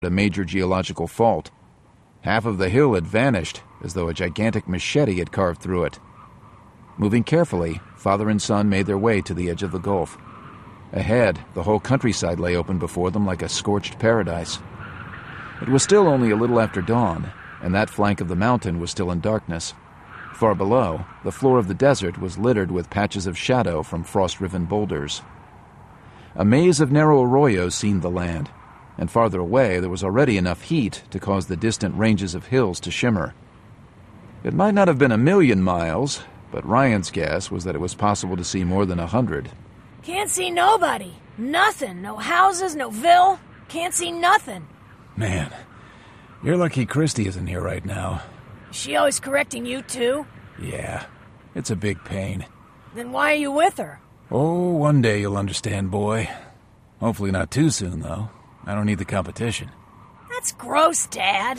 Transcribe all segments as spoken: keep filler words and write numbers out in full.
a major geological fault. Half of the hill had vanished, as though a gigantic machete had carved through it. Moving carefully, father and son made their way to the edge of the gulf. Ahead, the whole countryside lay open before them like a scorched paradise. It was still only a little after dawn, and that flank of the mountain was still in darkness. Far below, the floor of the desert was littered with patches of shadow from frost-riven boulders. A maze of narrow arroyos seamed the land, and farther away there was already enough heat to cause the distant ranges of hills to shimmer. It might not have been a million miles, but Ryan's guess was that it was possible to see more than a hundred. Can't see nobody. Nothing. No houses, no ville. Can't see nothing. Man, you're lucky Christy isn't here right now. Is she always correcting you, too? Yeah, it's a big pain. Then why are you with her? Oh, one day you'll understand, boy. Hopefully not too soon, though. I don't need the competition. That's gross, Dad.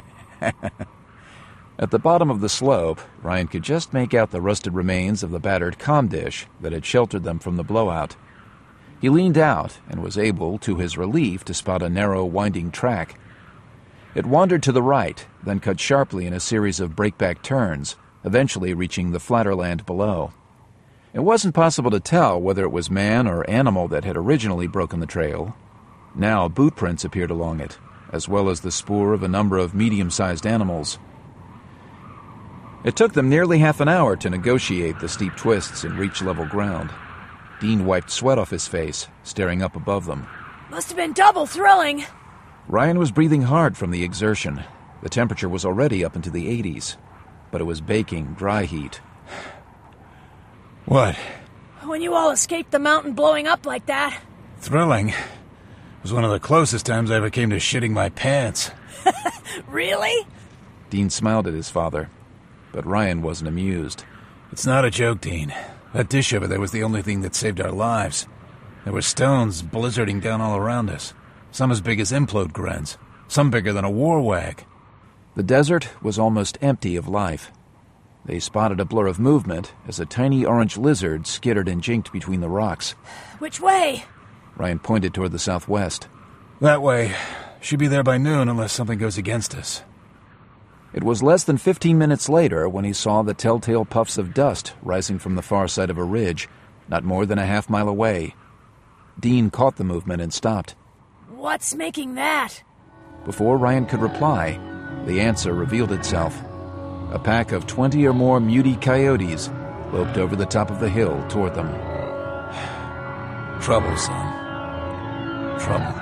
At the bottom of the slope, Ryan could just make out the rusted remains of the battered comm dish that had sheltered them from the blowout. He leaned out and was able, to his relief, to spot a narrow, winding track. It wandered to the right, then cut sharply in a series of breakback turns, eventually reaching the flatter land below. It wasn't possible to tell whether it was man or animal that had originally broken the trail. Now boot prints appeared along it, as well as the spoor of a number of medium-sized animals. It took them nearly half an hour to negotiate the steep twists and reach level ground. Dean wiped sweat off his face, staring up above them. Must have been double thrilling. Ryan was breathing hard from the exertion. The temperature was already up into the eighties, but it was baking dry heat. What? When you all escaped the mountain blowing up like that. Thrilling. It was one of the closest times I ever came to shitting my pants. Really? Dean smiled at his father, but Ryan wasn't amused. It's not a joke, Dean. That dish over there was the only thing that saved our lives. There were stones blizzarding down all around us. Some as big as implode grens. Some bigger than a war wag. The desert was almost empty of life. They spotted a blur of movement as a tiny orange lizard skittered and jinked between the rocks. Which way? Ryan pointed toward the southwest. That way. Should be there by noon unless something goes against us. It was less than fifteen minutes later when he saw the telltale puffs of dust rising from the far side of a ridge, not more than a half mile away. Dean caught the movement and stopped. What's making that? Before Ryan could reply, the answer revealed itself. A pack of twenty or more mutey coyotes loped over the top of the hill toward them. Trouble, son. Trouble.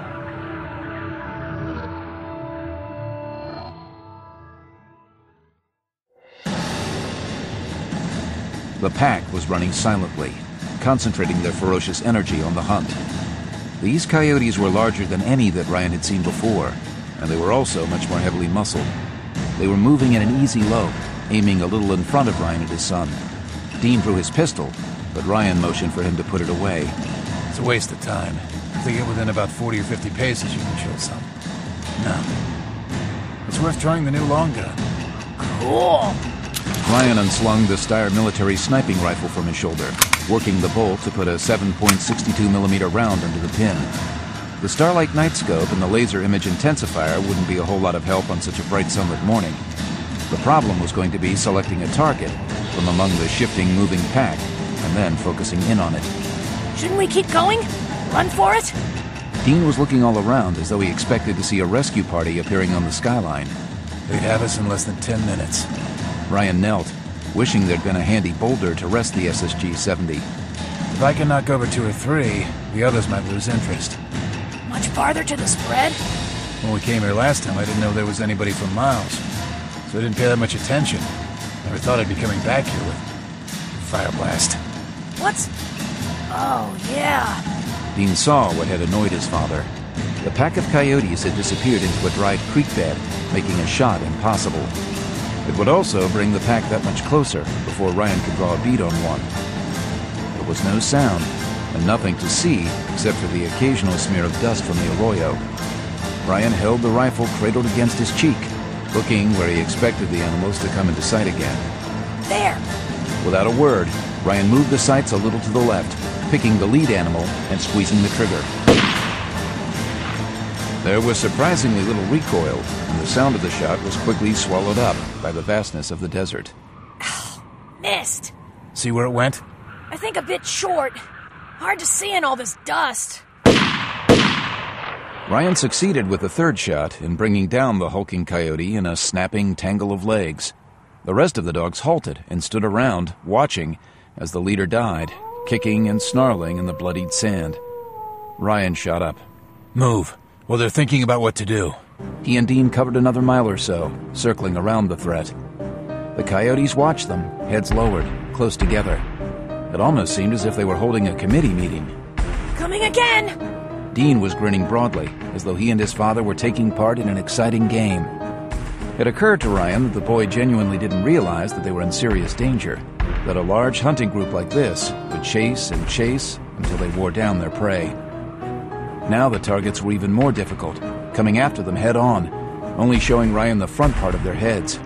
The pack was running silently, concentrating their ferocious energy on the hunt. These coyotes were larger than any that Ryan had seen before, and they were also much more heavily muscled. They were moving in an easy lope, aiming a little in front of Ryan and his son. Dean drew his pistol, but Ryan motioned for him to put it away. It's a waste of time. If they get within about forty or fifty paces, you can kill some. No. It's worth trying the new long gun. Cool. Ryan unslung the Steyr military sniping rifle from his shoulder, working the bolt to put a seven point six two millimeter round under the pin. The Starlight night scope and the laser image intensifier wouldn't be a whole lot of help on such a bright sunlit morning. The problem was going to be selecting a target from among the shifting, moving pack, and then focusing in on it. Shouldn't we keep going? Run for it? Dean was looking all around as though he expected to see a rescue party appearing on the skyline. They'd have us in less than ten minutes. Ryan knelt, wishing there'd been a handy boulder to rest the S S G seventy. If I can knock over two or three, the others might lose interest. Much farther to the spread? When we came here last time, I didn't know there was anybody for miles, so I didn't pay that much attention. Never thought I'd be coming back here with fire blast. What's... Oh, yeah. Dean saw what had annoyed his father. The pack of coyotes had disappeared into a dried creek bed, making a shot impossible. It would also bring the pack that much closer before Ryan could draw a bead on one. There was no sound, and nothing to see except for the occasional smear of dust from the arroyo. Ryan held the rifle cradled against his cheek, looking where he expected the animals to come into sight again. There! Without a word, Ryan moved the sights a little to the left, picking the lead animal and squeezing the trigger. There was surprisingly little recoil, and the sound of the shot was quickly swallowed up by the vastness of the desert. Missed. See where it went? I think a bit short. Hard to see in all this dust. Ryan succeeded with the third shot in bringing down the hulking coyote in a snapping tangle of legs. The rest of the dogs halted and stood around, watching as the leader died, kicking and snarling in the bloodied sand. Ryan shot up. Move. Well, they're thinking about what to do. He and Dean covered another mile or so, circling around the threat. The coyotes watched them, heads lowered, close together. It almost seemed as if they were holding a committee meeting. Coming again! Dean was grinning broadly, as though he and his father were taking part in an exciting game. It occurred to Ryan that the boy genuinely didn't realize that they were in serious danger, that a large hunting group like this would chase and chase until they wore down their prey. Now the targets were even more difficult, coming after them head-on, only showing Ryan the front part of their heads.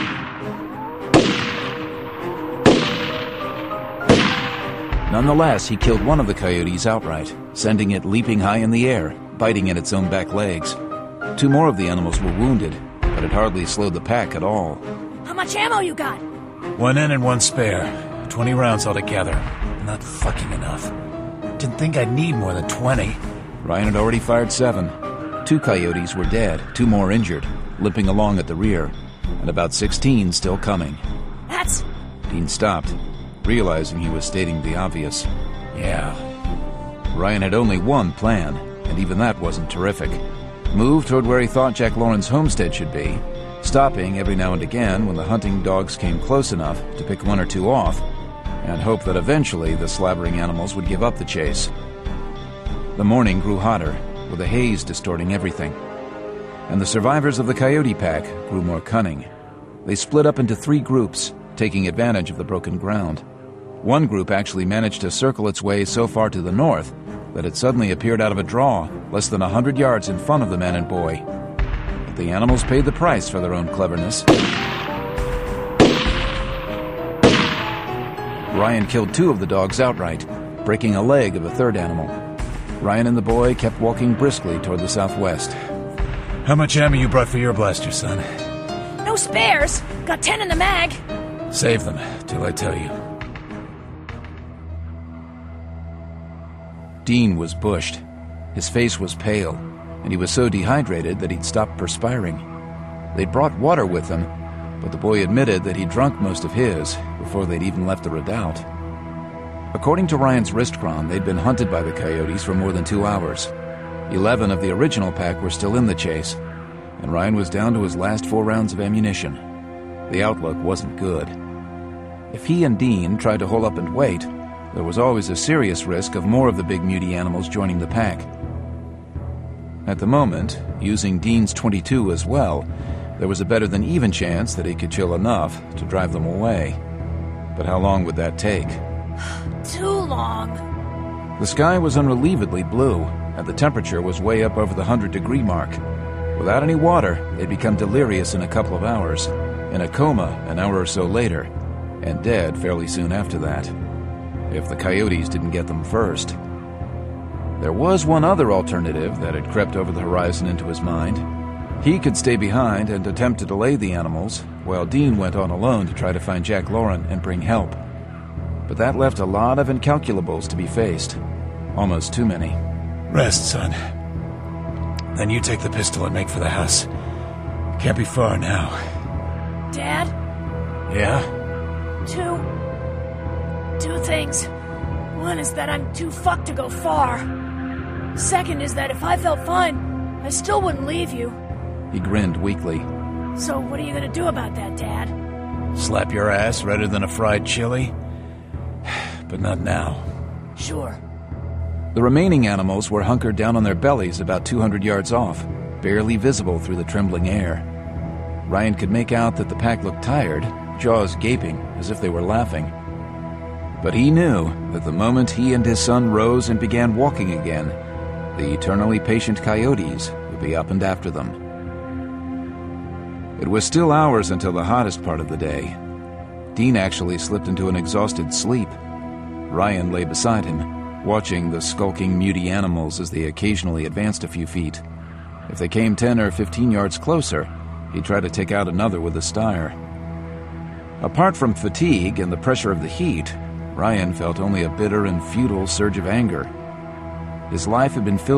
Nonetheless, he killed one of the coyotes outright, sending it leaping high in the air, biting at its own back legs. Two more of the animals were wounded, but it hardly slowed the pack at all. How much ammo you got? One in and one spare. Twenty rounds altogether. Not fucking enough. Didn't think I'd need more than twenty. Ryan had already fired seven. Two coyotes were dead, two more injured, limping along at the rear, and about sixteen still coming. That's... Dean stopped, realizing he was stating the obvious. Yeah. Ryan had only one plan, and even that wasn't terrific. Move toward where he thought Jack Lauren's homestead should be, stopping every now and again when the hunting dogs came close enough to pick one or two off, and hope that eventually the slavering animals would give up the chase. The morning grew hotter, with a haze distorting everything, and the survivors of the coyote pack grew more cunning. They split up into three groups, taking advantage of the broken ground. One group actually managed to circle its way so far to the north that it suddenly appeared out of a draw, less than a hundred yards in front of the man and boy. But the animals paid the price for their own cleverness. Ryan killed two of the dogs outright, breaking a leg of a third animal. Ryan and the boy kept walking briskly toward the southwest. How much ammo you brought for your blaster, son? No spares. Got ten in the mag. Save them, till I tell you. Dean was bushed. His face was pale, and he was so dehydrated that he'd stopped perspiring. They'd brought water with them, but the boy admitted that he'd drunk most of his before they'd even left the redoubt. According to Ryan's wristchron, they'd been hunted by the coyotes for more than two hours. Eleven of the original pack were still in the chase, and Ryan was down to his last four rounds of ammunition. The outlook wasn't good. If he and Dean tried to hole up and wait, there was always a serious risk of more of the big muty animals joining the pack. At the moment, using Dean's twenty-two as well, there was a better than even chance that he could chill enough to drive them away. But how long would that take? Too long. The sky was unrelievedly blue, and the temperature was way up over the hundred-degree mark. Without any water, they'd become delirious in a couple of hours, in a coma an hour or so later, and dead fairly soon after that, if the coyotes didn't get them first. There was one other alternative that had crept over the horizon into his mind. He could stay behind and attempt to delay the animals, while Dean went on alone to try to find Jack Lauren and bring help. But that left a lot of incalculables to be faced. Almost too many. Rest, son. Then you take the pistol and make for the house. Can't be far now. Dad? Yeah? Two... Two things. One is that I'm too fucked to go far. Second is that if I felt fine, I still wouldn't leave you. He grinned weakly. So what are you gonna do about that, Dad? Slap your ass redder than a fried chili? But not now. Sure. The remaining animals were hunkered down on their bellies about two hundred yards off, barely visible through the trembling air. Ryan could make out that the pack looked tired, jaws gaping as if they were laughing. But he knew that the moment he and his son rose and began walking again, the eternally patient coyotes would be up and after them. It was still hours until the hottest part of the day. Dean actually slipped into an exhausted sleep. Ryan lay beside him, watching the skulking, muty animals as they occasionally advanced a few feet. If they came ten or fifteen yards closer, he'd try to take out another with a Steyr. Apart from fatigue and the pressure of the heat, Ryan felt only a bitter and futile surge of anger. His life had been filled